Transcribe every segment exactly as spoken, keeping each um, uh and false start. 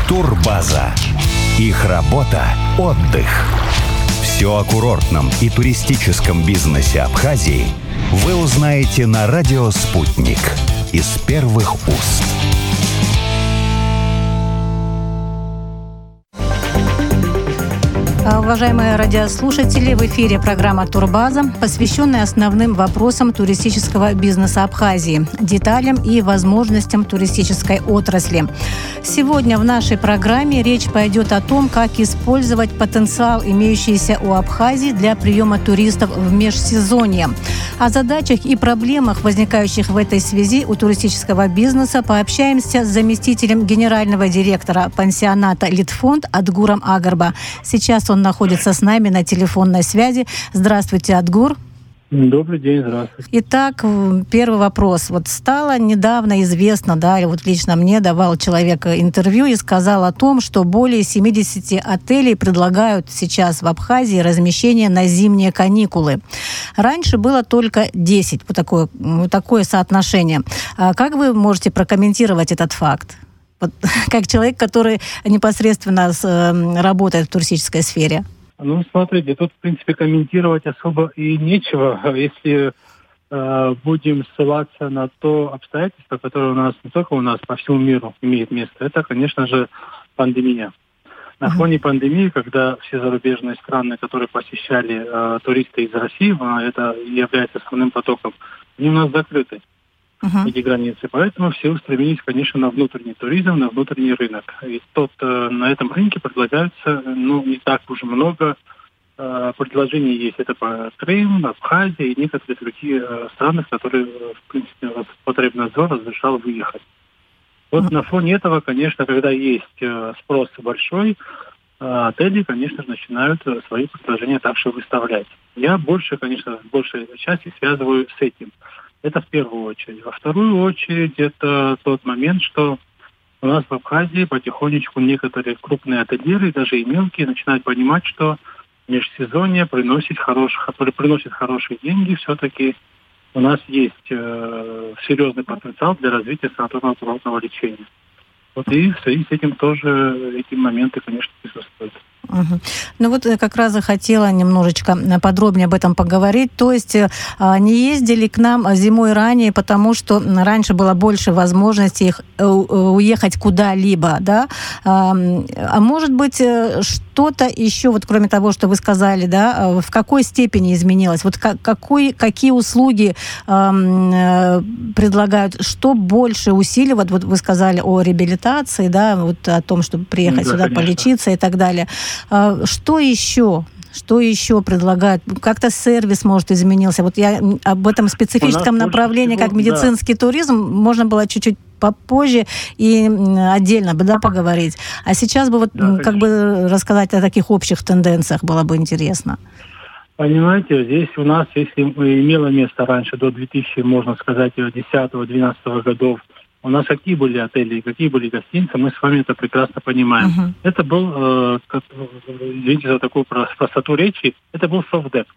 Турбаза. Их работа – отдых. Все о курортном и туристическом бизнесе Абхазии вы узнаете на радио «Спутник» из первых уст. Уважаемые радиослушатели, в эфире программа «Турбаза», посвященная основным вопросам туристического бизнеса Абхазии, деталям и возможностям туристической отрасли. Сегодня в нашей программе речь пойдет о том, как использовать потенциал, имеющийся у Абхазии для приема туристов в межсезонье. О задачах и проблемах, возникающих в этой связи у туристического бизнеса, пообщаемся с заместителем генерального директора пансионата «Литфонд» Адгуром Агарба. Сейчас он находится с нами на телефонной связи. Здравствуйте, Адгур. Добрый день, здравствуйте. Итак, первый вопрос. Вот стало недавно известно, да, или вот лично мне давал человек интервью и сказал о том, что более семьдесят отелей предлагают сейчас в Абхазии размещение на зимние каникулы. Раньше было только десять, вот такое, вот такое соотношение. А как вы можете прокомментировать этот факт? Вот, как человек, который непосредственно с, э, работает в туристической сфере. Ну, смотрите, тут, в принципе, комментировать особо и нечего, если э, будем ссылаться на то обстоятельство, которое у нас не только у нас, по всему миру имеет место. Это, конечно же, пандемия. На uh-huh. фоне пандемии, когда все зарубежные страны, которые посещали э, туристы из России, а это является основным потоком, они у нас закрыты. Uh-huh. Эти границы. Поэтому все устремились, конечно, на внутренний туризм, на внутренний рынок. И тот, э, на этом рынке предлагаются, ну, не так уж много э, предложений есть. Это по Крым, Абхазия и некоторые другие э, страны, в которые, в принципе, Роспотребнадзор разрешал выехать. Вот uh-huh. на фоне этого, конечно, когда есть э, спрос большой, э, отели, конечно, начинают э, свои предложения также выставлять. Я больше, конечно, в большей части связываю с этим. Это в первую очередь. Во вторую очередь это тот момент, что у нас в Абхазии потихонечку некоторые крупные ательеры, даже и мелкие, начинают понимать, что межсезонье приносит хорошие, приносит хорошие деньги. Все-таки у нас есть э, серьезный потенциал для развития санаторно-курортного лечения. Вот и в связи с этим тоже эти моменты, конечно, присутствуют. Угу. Ну вот как раз и хотела немножечко подробнее об этом поговорить. То есть не ездили к нам зимой ранее, потому что раньше было больше возможностей их уехать куда-либо, да? А может быть, что-то еще, вот кроме того, что вы сказали, да, в какой степени изменилось? Вот какой, какие услуги э, предлагают? Что больше усиливает? Вот вы сказали о реабилитации, да, вот о том, чтобы приехать да, сюда конечно. Полечиться и так далее. Что еще? Что еще предлагают? Как-то сервис, может, изменился? Вот я об этом специфическом направлении, всего, как медицинский да. туризм, можно было чуть-чуть попозже и отдельно бы, да, поговорить. А сейчас бы вот да, как бы рассказать о таких общих тенденциях было бы интересно. Понимаете, здесь у нас, если имело место раньше, до две тысячи, можно сказать, десятого-двенадцатого годов, у нас какие были отели, какие были гостиницы, мы с вами это прекрасно понимаем. Uh-huh. Это был, э, как, извините за такую простоту речи, это был софт-деп.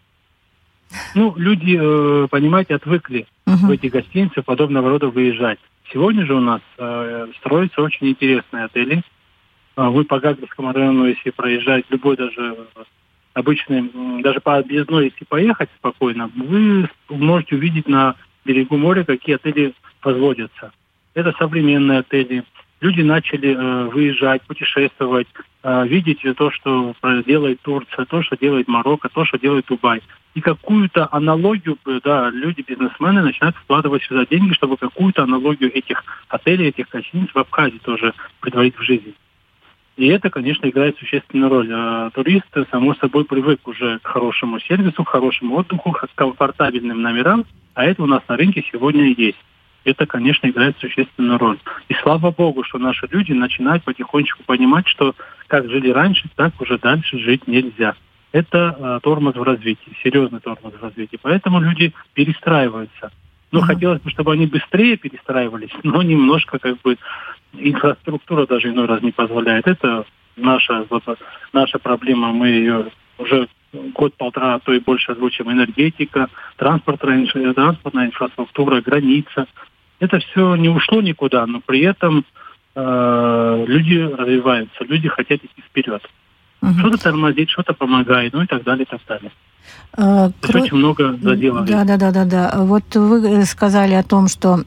Ну, люди, э, понимаете, отвыкли uh-huh. в эти гостиницы подобного рода выезжать. Сегодня же у нас э, строятся очень интересные отели. Вы по Гагарскому району, если проезжать, любой даже обычный, даже по объездной, если поехать спокойно, вы можете увидеть на берегу моря, какие отели возводятся. Это современные отели. Люди начали э, выезжать, путешествовать, э, видеть то, что делает Турция, то, что делает Марокко, то, что делает Дубай. И какую-то аналогию, да, люди, бизнесмены начинают вкладывать сюда деньги, чтобы какую-то аналогию этих отелей, этих гостиниц в Абхазии тоже притворить в жизнь. И это, конечно, играет существенную роль. А турист, само собой, привык уже к хорошему сервису, к хорошему отдыху, к комфортабельным номерам, а это у нас на рынке сегодня есть. Это, конечно, играет существенную роль. И слава богу, что наши люди начинают потихонечку понимать, что как жили раньше, так уже дальше жить нельзя. Это э, тормоз в развитии, серьезный тормоз в развитии. Поэтому люди перестраиваются. Ну, mm-hmm. хотелось бы, чтобы они быстрее перестраивались, но немножко как бы инфраструктура даже иной раз не позволяет. Это наша, вот, наша проблема. Мы ее уже год-полтора, а то и больше озвучим. Энергетика, транспортная, транспортная инфраструктура, граница. Это все не ушло никуда, но при этом э, люди развиваются, люди хотят идти вперед. Uh-huh. Что-то тормозит, что-то помогает, ну и так далее, и так далее. Uh, То есть кро... очень много заделов. Да, да, да, да, да. Вот вы сказали о том, что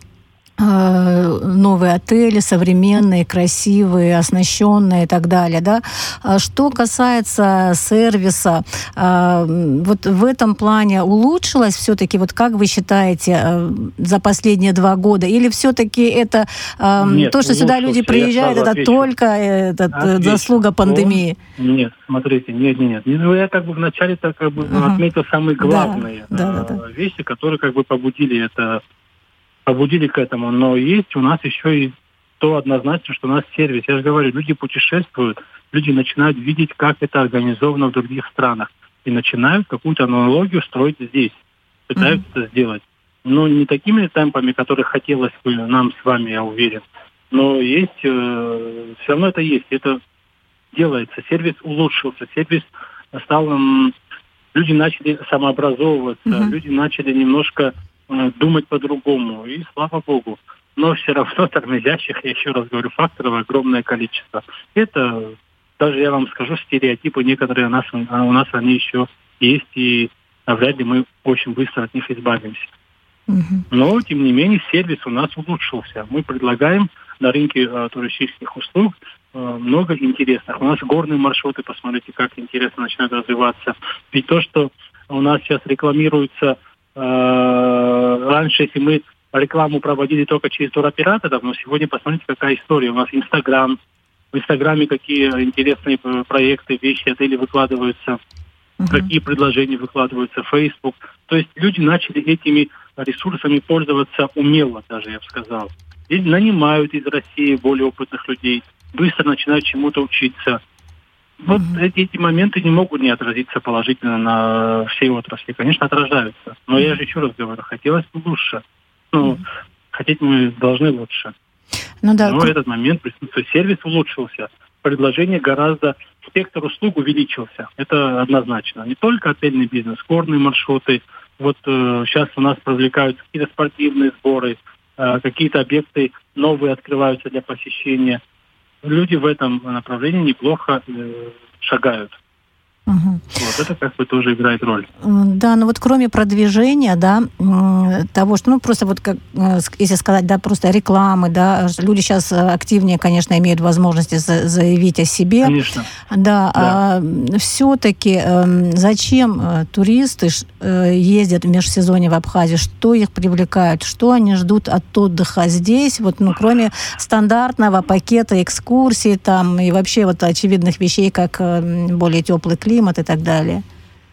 новые отели, современные, красивые, оснащенные и так далее, да. Что касается сервиса, вот в этом плане улучшилось все-таки, вот как вы считаете, за последние два года? Или все-таки это нет, то, что сюда люди приезжают, это отвечу. только это, заслуга пандемии? Он... Нет, смотрите, нет, нет, нет. Ну, я как бы вначале так как бы uh-huh. отметил самые главные да, да, да, да. вещи, которые как бы побудили это побудили к этому, но есть у нас еще и то однозначно, что у нас сервис. Я же говорю, люди путешествуют, люди начинают видеть, как это организовано в других странах, и начинают какую-то аналогию строить здесь, пытаются mm-hmm. это сделать. Но не такими темпами, которые хотелось бы нам с вами, я уверен, но есть, э, все равно это есть, это делается. Сервис улучшился, сервис стал, э, люди начали самообразовываться, mm-hmm. люди начали немножко думать по-другому, и слава богу. Но все равно тормозящих, я еще раз говорю, факторов огромное количество. Это, даже я вам скажу, стереотипы некоторые у нас, у нас они еще есть, и навряд ли мы очень быстро от них избавимся. Mm-hmm. Но, тем не менее, сервис у нас улучшился. Мы предлагаем на рынке а, туристических услуг а, много интересных. У нас горные маршруты, посмотрите, как интересно начинают развиваться. Ведь то, что у нас сейчас рекламируется раньше, если мы рекламу проводили только через туроператоров, но сегодня посмотрите, какая история. У нас Инстаграм. В Инстаграме какие интересные проекты, вещи, отели выкладываются, uh-huh. какие предложения выкладываются, Фейсбук. То есть люди начали этими ресурсами пользоваться умело, даже, я бы сказал. И нанимают из России более опытных людей, быстро начинают чему-то учиться. Вот mm-hmm. эти, эти моменты не могут не отразиться положительно на всей отрасли. Конечно, отражаются. Но mm-hmm. я же еще раз говорю, хотелось бы лучше. Ну, mm-hmm. хотеть мы должны лучше. Ну, да. Но в этот момент присутствует сервис улучшился. Предложение гораздо, спектр услуг увеличился. Это однозначно. Не только отельный бизнес, горные маршруты. Вот э, сейчас у нас привлекаются какие-то спортивные сборы, э, какие-то объекты новые открываются для посещения. Люди в этом направлении неплохо э, шагают. Угу. Вот это как бы тоже играет роль. Да, но вот кроме продвижения, да, того, что, ну, просто вот, как, если сказать, да, просто рекламы, да, люди сейчас активнее, конечно, имеют возможности заявить о себе. Конечно. Да, да. А все-таки зачем туристы ездят в межсезонье в Абхазию? Что их привлекает? Что они ждут от отдыха здесь? Вот, ну, кроме стандартного пакета экскурсий там и вообще вот очевидных вещей, как более теплый климат, климат и так далее?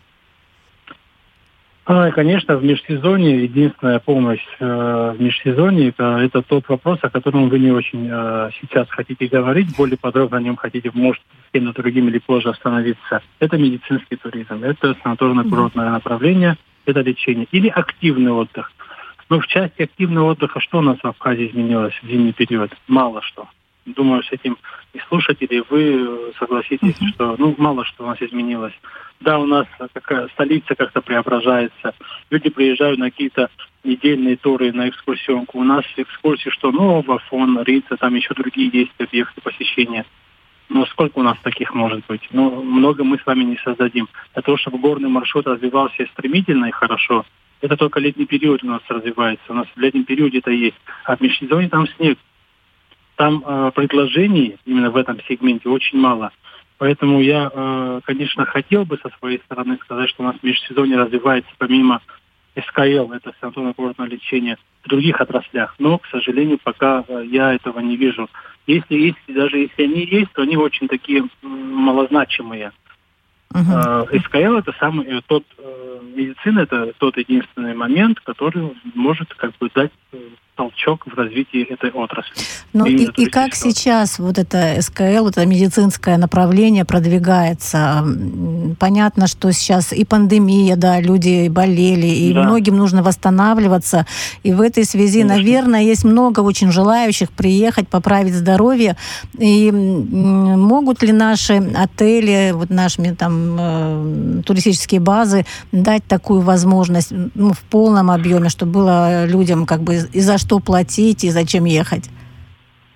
А, конечно, в межсезонье единственная помощь э, в межсезонье это, это тот вопрос, о котором вы не очень э, сейчас хотите говорить, более подробно о нем хотите, может, с кем-то другим или позже остановиться. Это медицинский туризм, это санаторно-курортное mm-hmm. направление, это лечение или активный отдых. Но в части активного отдыха что у нас в Абхазии изменилось в зимний период? Мало что. Думаю, с этим и слушатели, вы согласитесь, uh-huh. что ну мало что у нас изменилось. Да, у нас такая столица как-то преображается. Люди приезжают на какие-то недельные туры, на экскурсионку. У нас экскурсии, что Новый Афон, Рица, там еще другие есть объекты посещения. Но сколько у нас таких может быть? Ну, много мы с вами не создадим. Для того, чтобы горный маршрут развивался стремительно и хорошо, это только летний период у нас развивается. У нас в летнем периоде это есть. А в межсезонье там снег. Там э, предложений именно в этом сегменте очень мало. Поэтому я, э, конечно, хотел бы со своей стороны сказать, что у нас в межсезонье развивается помимо эс ка эл, это санаторно-курортное лечение, в других отраслях. Но, к сожалению, пока э, я этого не вижу. Если есть, даже если они есть, то они очень такие э, малозначимые. Uh-huh. Э, эс ка эл это самый э, тот э, медицина, это тот единственный момент, который может как бы дать э, толчок в развитии этой отрасли. Ну и, и как сейчас вот это эс ка эл, это медицинское направление продвигается? Понятно, что сейчас и пандемия, да, люди болели, и да. многим нужно восстанавливаться. И в этой связи, Конечно. наверное, есть много очень желающих приехать, поправить здоровье. И могут ли наши отели, вот наши там э, туристические базы дать такую возможность, ну, в полном объеме, чтобы было людям как бы и за что платить и зачем ехать?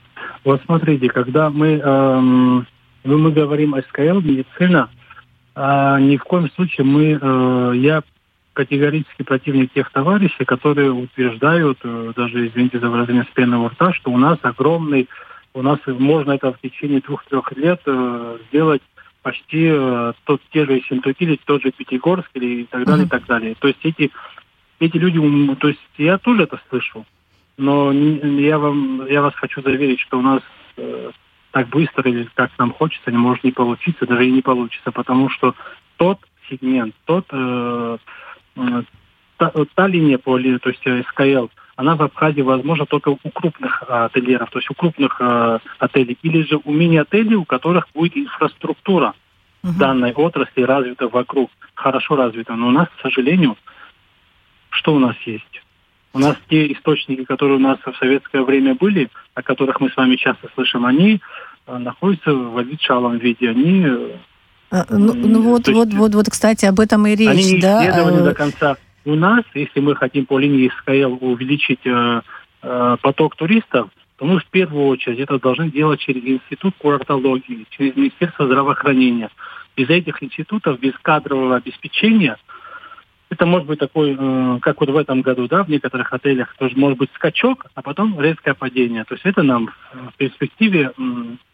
Вот смотрите, когда мы, эм, мы говорим о эс ка эл, медицина, э, ни в коем случае мы, э, я категорически противник тех товарищей, которые утверждают, э, даже, извините за выражение, с пены у рта, что у нас огромный, у нас можно это в течение двух-трех лет э, сделать почти э, тот, те же Ессентуки, или тот же Пятигорск, или и так далее, mm-hmm. и так далее. То есть эти, эти люди, то есть я тоже это слышу. Но я вам, я вас хочу заверить, что у нас э, так быстро, или как нам хочется, не может не получиться, даже и не получится, потому что тот сегмент, тот, э, э, та, та линия, по, то есть эс ка эл, она в Абхазии возможна только у крупных э, ательеров, то есть у крупных э, отелей, или же у мини-отелей, у которых будет инфраструктура uh-huh. данной отрасли развита вокруг, хорошо развита. Но у нас, к сожалению, что у нас есть? У нас те источники, которые у нас в советское время были, о которых мы с вами часто слышим, они э, находятся в обветшалом виде. Они, а, ну, ну вот, вот, есть, вот, вот, кстати, об этом и речь, они не да? исследованы до конца. У нас, если мы хотим по линии эс ка эл увеличить э, э, поток туристов, то мы в первую очередь это должны делать через Институт курортологии, через Министерство здравоохранения. Без этих институтов, без кадрового обеспечения, это может быть такой, э, как вот в этом году, да, в некоторых отелях, тоже может быть скачок, а потом резкое падение. То есть это нам в перспективе, э,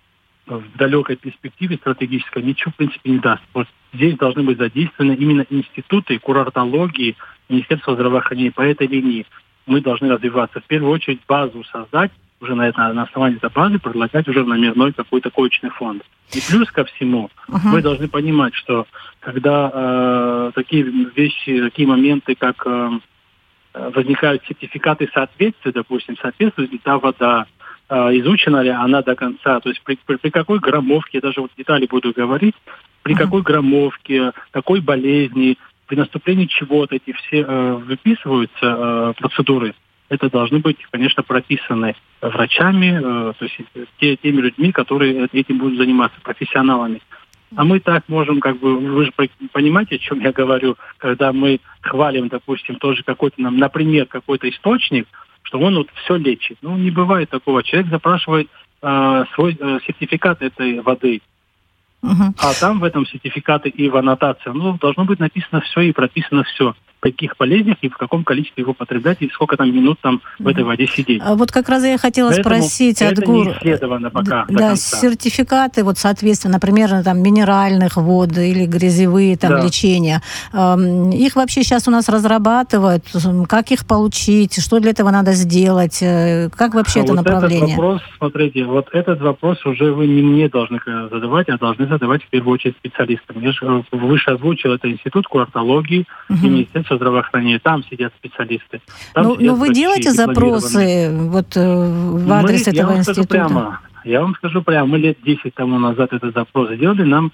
в далекой перспективе стратегической ничего, в принципе, не даст. Вот здесь должны быть задействованы именно институты курортологии, Министерства здравоохранения по этой линии. Мы должны развиваться. В первую очередь базу создать, уже на, это, на основании этой базы предлагать уже номерной какой-то коечный фонд. И плюс ко всему, uh-huh. мы должны понимать, что когда э, такие вещи, такие моменты, как э, возникают сертификаты соответствия, допустим, соответствует ли та вода, э, изучена ли она до конца, то есть при, при, при какой граммовке, я даже вот детали буду говорить, при uh-huh. какой граммовке, какой болезни, при наступлении чего-то эти все э, выписываются э, процедуры. Это должны быть, конечно, прописаны врачами, э, то есть те, теми людьми, которые этим будут заниматься, профессионалами. А мы так можем, как бы, вы же понимаете, о чем я говорю, когда мы хвалим, допустим, тоже какой-то, например, какой-то источник, что он вот все лечит. Ну, не бывает такого. Человек запрашивает э, свой э, сертификат этой воды. Uh-huh. А там в этом сертификате и в аннотации, ну, должно быть написано все и прописано все. В каких болезнях и в каком количестве его потреблять, и сколько там минут там в этой воде сидеть. А вот как раз я хотела Поэтому спросить, это Адгур, не исследовано пока да, до конца. Сертификаты, вот, соответственно, например, там, минеральных вод или грязевые там, да. лечения, э, их вообще сейчас у нас разрабатывают, как их получить, что для этого надо сделать, как вообще а это вот направление? Этот вопрос, смотрите, вот этот вопрос уже вы не мне должны задавать, а должны задавать в первую очередь специалистам. Я же выше озвучил, это Институт курортологии угу. и Министерство здравоохранения. Там сидят специалисты. Там ну, сидят ну вы делаете запросы вот, в адрес мы, этого я вам института? Скажу прямо, я вам скажу прямо, мы лет десять тому назад этот запрос сделали, нам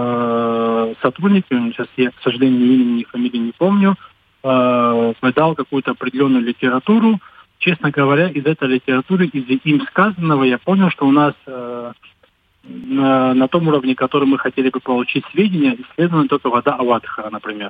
э, сотрудники, сейчас я, к сожалению, ни имени, ни фамилии не помню, э, дал какую-то определенную литературу. Честно говоря, из этой литературы, из им сказанного, я понял, что у нас э, на, на том уровне, который мы хотели бы получить сведения, исследована только вода Аватхара, например.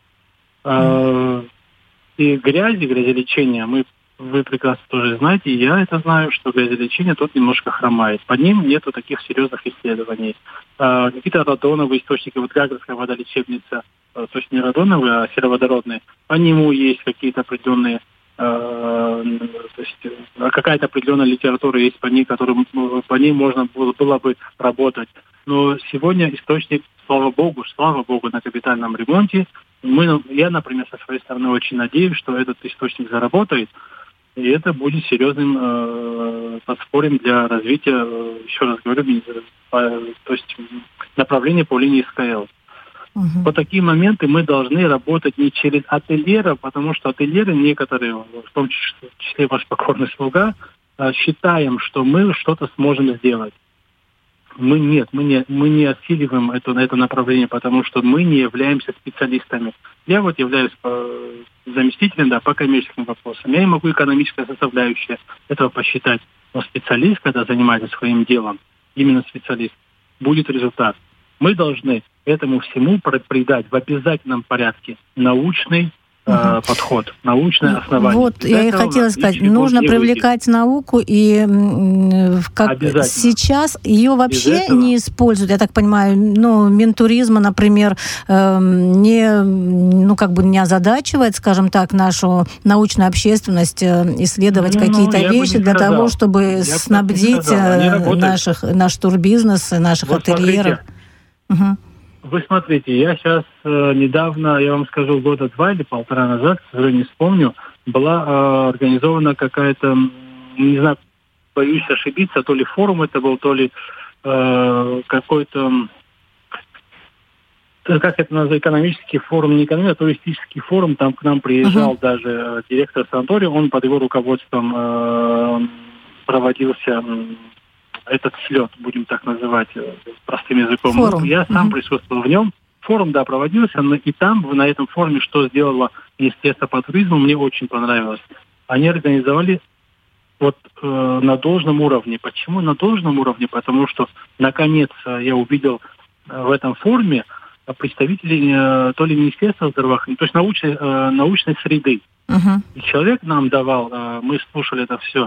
Mm. И грязи, грязелечение, мы, вы прекрасно тоже знаете, и я это знаю, что грязелечение тут немножко хромает. По ним нету таких серьезных исследований. А, какие-то радоновые источники, вот Гагрская водолечебница, то есть не радоновые, а сероводородные, по нему есть какие-то определенные, а, то есть какая-то определенная литература есть по ней, которую, по ней можно было, было бы работать. Но сегодня источник, слава богу, слава богу, на капитальном ремонте. Мы, я, например, со своей стороны очень надеюсь, что этот источник заработает, и это будет серьезным э, подспорьем для развития, э, еще раз говорю, по, то есть направления по линии эс ка эл. Uh-huh. По такие моменты мы должны работать не через ательеров, потому что ательеры некоторые, в том числе ваш покорный слуга, э, считаем, что мы что-то сможем сделать. Мы нет, мы не, мы не осиливаем это, это направление, потому что мы не являемся специалистами. Я вот являюсь э, заместителем да, по коммерческим вопросам. Я не могу экономическая составляющая этого посчитать. Но специалист, когда занимается своим делом, именно специалист, будет результат. Мы должны этому всему придать в обязательном порядке научный Uh-huh. подход, научное основание. Вот, я и хотела сказать, нужно привлекать выйдет. науку, и как сейчас ее вообще не используют, я так понимаю, ну, Минтуризма, например, не, ну, как бы не озадачивает, скажем так, нашу научную общественность исследовать ну, какие-то вещи для сказал. того, чтобы я снабдить наших, наш турбизнес, наших вот ательеров. Угу. Вы смотрите, я сейчас э, недавно, я вам скажу, года два или полтора назад, к сожалению, не вспомню, была э, организована какая-то, не знаю, боюсь ошибиться, то ли форум это был, то ли э, какой-то, как это называется, экономический форум, не экономический, а туристический форум, там к нам приезжал uh-huh. даже э, директор санатория, он под его руководством э, проводился... этот слет, будем так называть простым языком. Форум. Я сам uh-huh. присутствовал в нем. Форум, да, проводился, но и там, на этом форуме, что сделало Министерство по туризму, мне очень понравилось. Они организовали вот э, на должном уровне. Почему на должном уровне? Потому что, наконец, я увидел э, в этом форуме представителей э, то ли Министерства здравоохранения, то есть научной, э, научной среды. Uh-huh. И человек нам давал, э, мы слушали это все,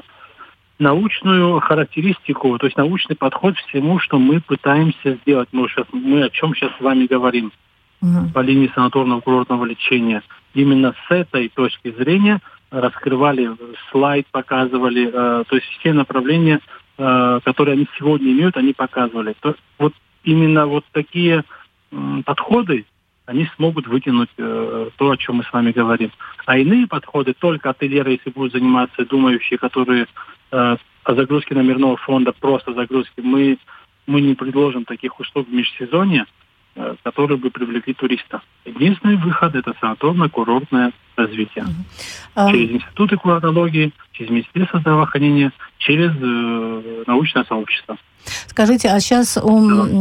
научную характеристику, то есть научный подход всему, что мы пытаемся сделать. Мы, сейчас, мы о чем сейчас с вами говорим uh-huh. по линии санаторного курортного лечения. Именно с этой точки зрения раскрывали слайд, показывали, э, то есть все направления, э, которые они сегодня имеют, они показывали. То, вот именно вот такие э, подходы, они смогут вытянуть э, то, о чем мы с вами говорим. А иные подходы, только ательеры, если будут заниматься думающие, которые о загрузке номерного фонда, просто загрузки, мы, мы не предложим таких услуг в межсезонье, которые бы привлекли туристов. Единственный выход – это санаторно-курортное развитие. Uh-huh. Через институты курортологии, через Министерство здравоохранения, через э, научное сообщество. Скажите, а сейчас да.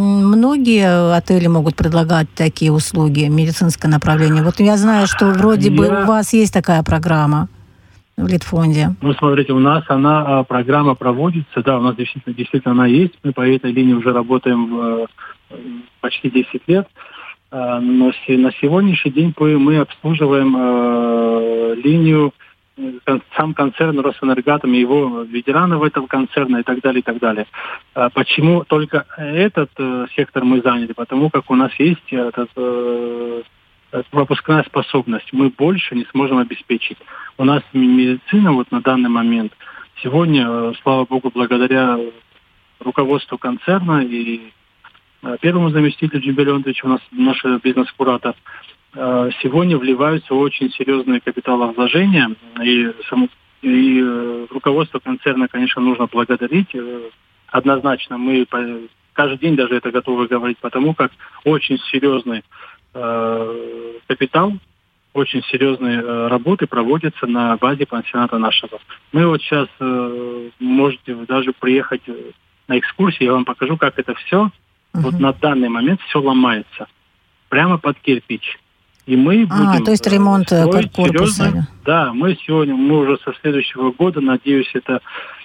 многие отели могут предлагать такие услуги, медицинское направление? Вот я знаю, что вроде я... бы у вас есть такая программа в Литфонде. Ну, смотрите, у нас она, программа проводится, да, у нас действительно, действительно она есть. Мы по этой линии уже работаем э, почти десять лет. Э, но си, на сегодняшний день мы обслуживаем э, линию, э, сам концерн Росэнергатом и его ветеранов этого концерна и так далее, и так далее. Э, почему только этот э, сектор мы заняли? Потому как у нас есть этот... Э, пропускная способность, мы больше не сможем обеспечить. У нас медицина вот на данный момент сегодня, слава богу, благодаря руководству концерна и первому заместителю Джибель Леонтовичу, у нас наш бизнес-куратор, сегодня вливаются очень серьезные капиталовложения, и, само, и руководство концерна, конечно, нужно благодарить. Однозначно, мы каждый день даже это готовы говорить, потому как очень серьезный капитал, очень серьезные э, работы проводятся на базе пансионата нашего. Мы вот сейчас э, можете даже приехать на экскурсию, я вам покажу, как это все uh-huh. вот на данный момент все ломается. Прямо под кирпич. И мы а, будем... то есть ремонт строить корпуса. Серьезно. Да, мы сегодня, мы уже со следующего года, надеюсь, это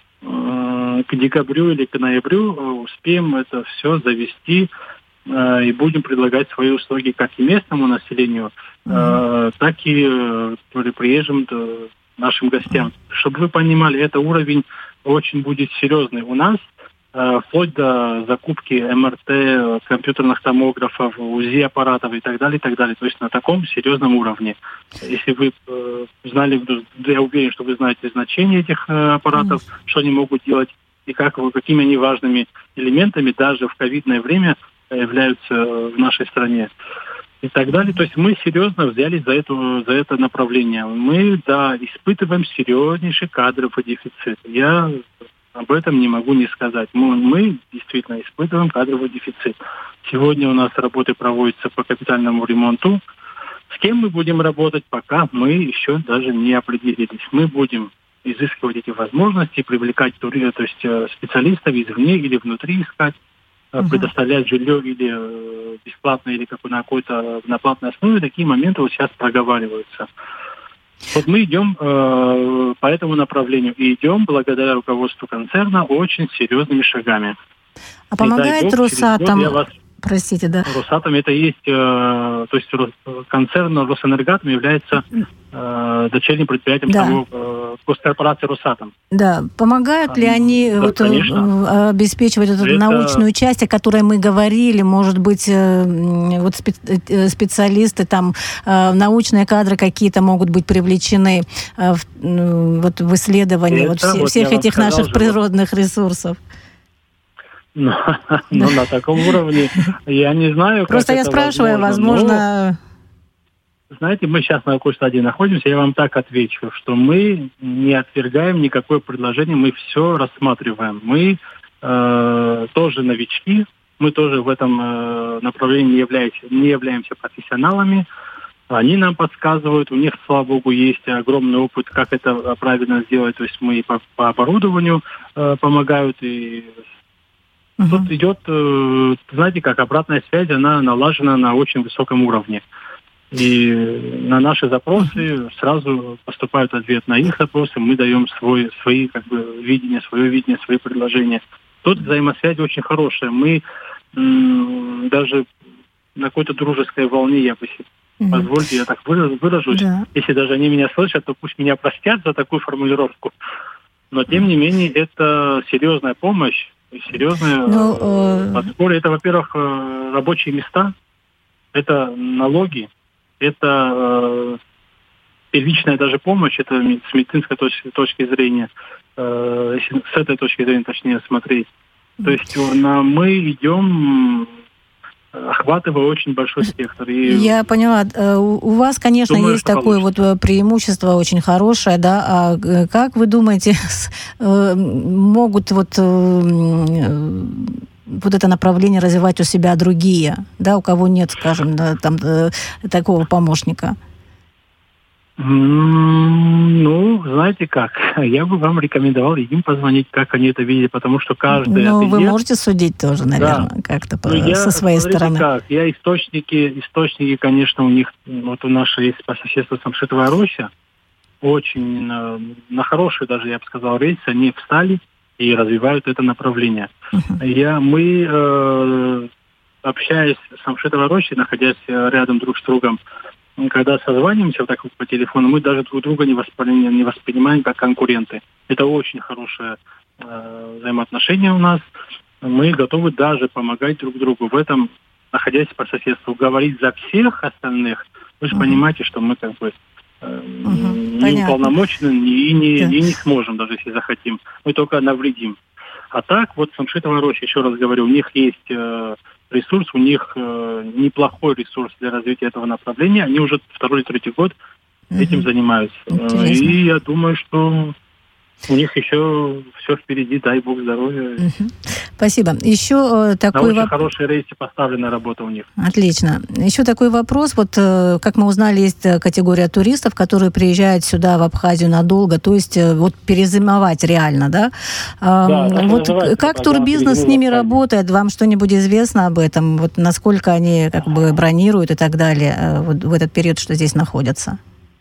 э, к декабрю или к ноябрю э, успеем это все завести и будем предлагать свои услуги как и местному населению, mm-hmm. так и э, приезжим э, нашим гостям. Чтобы вы понимали, это уровень очень будет серьезный. У нас э, вплоть до закупки эм эр тэ, компьютерных томографов, УЗИ-аппаратов и так далее, и так далее. То есть на таком серьезном уровне. Если вы э, знали, я уверен, что вы знаете значение этих э, аппаратов, mm-hmm. что они могут делать и как, какими они важными элементами даже в ковидное время являются в нашей стране и так далее. То есть мы серьезно взялись за, эту, за это направление. Мы, да, испытываем серьезнейший кадровый дефицит. Я об этом не могу не сказать. Мы, мы действительно испытываем кадровый дефицит. Сегодня у нас работы проводятся по капитальному ремонту. С кем мы будем работать, пока мы еще даже не определились. Мы будем изыскивать эти возможности, привлекать то есть специалистов извне или внутри искать, Uh-huh. предоставлять жилье или э, бесплатно, или как на какой-то на платной основе, такие моменты вот сейчас проговариваются. Вот мы идем э, по этому направлению и идем благодаря руководству концерна очень серьезными шагами. А помогает Росатом? Простите, да. Росатом это есть, э, то есть концерн Росэнергатом является э, дочерним предприятием да. того, э, госкорпорации Росатом. Да, помогают ли они да, вот, обеспечивать эту это... научную часть, о которой мы говорили, может быть, вот специалисты, там, научные кадры какие-то могут быть привлечены в, вот, в исследовании вот, все, вот всех этих наших же, природных ресурсов? Ну, ну, на таком уровне я не знаю. Просто я спрашиваю, возможно... Но, знаете, мы сейчас на какой стадии находимся, я вам так отвечу, что мы не отвергаем никакое предложение, мы все рассматриваем. Мы э, тоже новички, мы тоже в этом э, направлении не являемся, не являемся профессионалами. Они нам подсказывают, у них, слава богу, есть огромный опыт, как это правильно сделать. То есть мы по, по оборудованию э, помогают, и тут uh-huh. идет, э, знаете, как обратная связь, она налажена на очень высоком уровне. И на наши запросы uh-huh. сразу поступает ответ на их запросы, мы даем свой, свои как бы, видения, свое видение, свои предложения. Тут взаимосвязь очень хорошая. Мы м- даже на какой-то дружеской волне, я бы себе, uh-huh. позвольте, я так выражусь. Yeah. Если даже они меня слышат, то пусть меня простят за такую формулировку. Но, тем не менее, это серьезная помощь. Серьезное ну, э... подспорье. Это, во-первых, рабочие места, это налоги, это э, первичная даже помощь, это с медицинской точки, точки зрения, э, если с этой точки зрения, точнее, смотреть. То есть на, мы идем, охватывая очень большой спектр. И я поняла. У вас, конечно, думаю, есть такое получится. Вот преимущество очень хорошее, да. А как вы думаете, могут вот, вот это направление развивать у себя другие, да, у кого нет, скажем, да, там, такого помощника? Ну, знаете как, я бы вам рекомендовал им позвонить, как они это видят, потому что каждый... Ну, вы можете судить тоже, наверное, да. как-то по, ну, со своей я, стороны. Как, я источники, источники, конечно, у них, вот у нашей есть по соседству Самшитовая роща, очень на, на хорошие даже, я бы сказал, рельсы, они встали и развивают это направление. Uh-huh. Я, мы, э, общаясь с Самшитовой рощей, находясь рядом друг с другом, когда созваниваемся вот так вот по телефону, мы даже друг друга не воспринимаем, не воспринимаем как конкуренты. Это очень хорошее э, взаимоотношение у нас. Мы готовы даже помогать друг другу в этом, находясь по соседству. Говорить за всех остальных, вы же uh-huh. понимаете, что мы как бы э, uh-huh. не уполномочены и не, yeah. и не сможем, даже если захотим. Мы только навредим. А так, вот Самшитова роща, еще раз говорю, у них есть... Э, ресурс, у них э, неплохой ресурс для развития этого направления. Они уже второй или третий год uh-huh. этим занимаются. Интересно. И я думаю, что у них еще все впереди, дай бог здоровья. Uh-huh. Спасибо. Еще э, такой вопрос. Очень воп... хорошие рейсы, поставленная работа у них. Отлично. Еще такой вопрос. Вот, э, как мы узнали, есть категория туристов, которые приезжают сюда, в Абхазию, надолго, то есть э, вот перезимовать реально, да? Э, да вот как турбизнес с ними работает? Вам что-нибудь известно об этом? Вот насколько они как бы бронируют и так далее э, вот в этот период, что здесь находятся?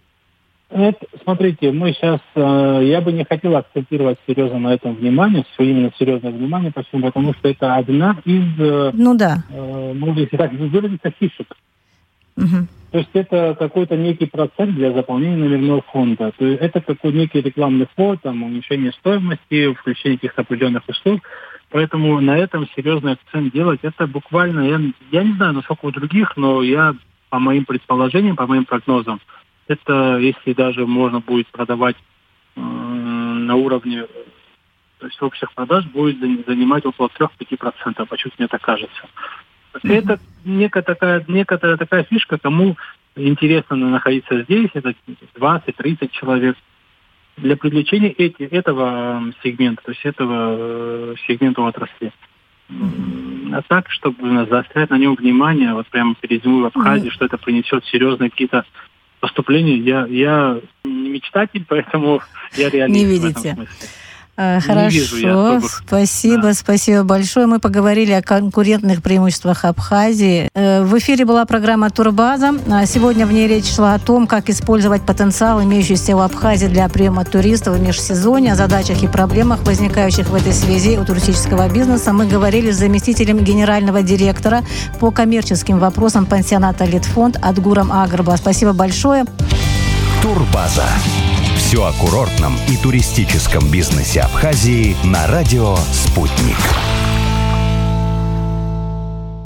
Это, смотрите, мы сейчас, э, я бы не хотел акцентировать серьезно на этом внимание, все именно серьезное внимание, почему? Потому что это одна из, э, ну да, э, можно так выразиться, фишек. Угу. То есть это какой-то некий процент для заполнения номерного фонда. То есть это какой-то некий рекламный фонд, там, уменьшение стоимости, включение каких-то определенных услуг. Поэтому на этом серьезный акцент делать, это буквально, я, я не знаю, насколько у других, но я, по моим предположениям, по моим прогнозам, это, если даже можно будет продавать э, на уровне, то есть общих продаж, будет занимать около три-пять процентов, почему-то мне так кажется. Mm-hmm. Это некая такая, некая такая фишка, кому интересно находиться здесь, это двадцать-тридцать человек. Для привлечения эти, этого сегмента, то есть этого сегмента отрасли. Mm-hmm. А так, чтобы заострять на нем внимание, вот прямо перед зимой в Абхазии, mm-hmm. что это принесет серьезные какие-то поступление, я, я не мечтатель, поэтому я реалист. Не видите. Хорошо, не вижу я особых. Спасибо, да. Спасибо большое. Мы поговорили о конкурентных преимуществах Абхазии. В эфире была программа «Турбаза». Сегодня в ней речь шла о том, как использовать потенциал, имеющийся в Абхазии для приема туристов в межсезонье, о задачах и проблемах, возникающих в этой связи у туристического бизнеса. Мы говорили с заместителем генерального директора по коммерческим вопросам пансионата «Литфонд» Адгуром Агрба. Спасибо большое. Турбаза. Все о курортном и туристическом бизнесе Абхазии на радио «Спутник».